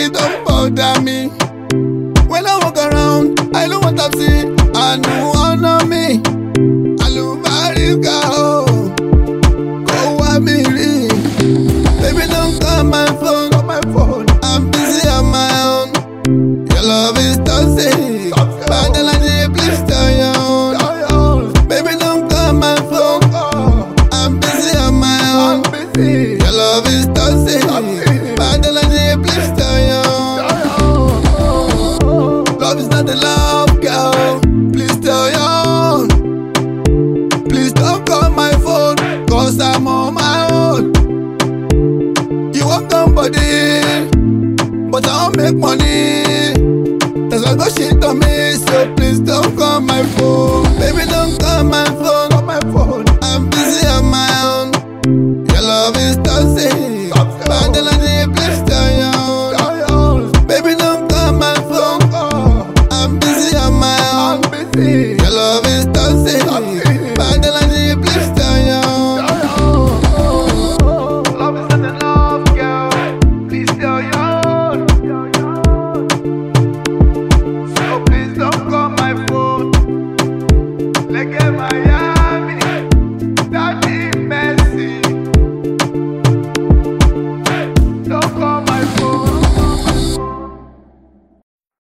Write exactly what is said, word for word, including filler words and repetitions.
please don't bother me. When I walk around, I know what I see. I know honor me. I love Marika, oh, go at me, baby, don't call my phone, call my phone. I'm busy on my own. Your love is toxic, but the line, please tell your own. Baby, don't call my phone. I'm busy on my own. Your love is toxic, but the line, please tell your own. Love is not the love, girl. Please tell your own. Please don't call my phone, cause I'm on my own. You want somebody, but I don't make money.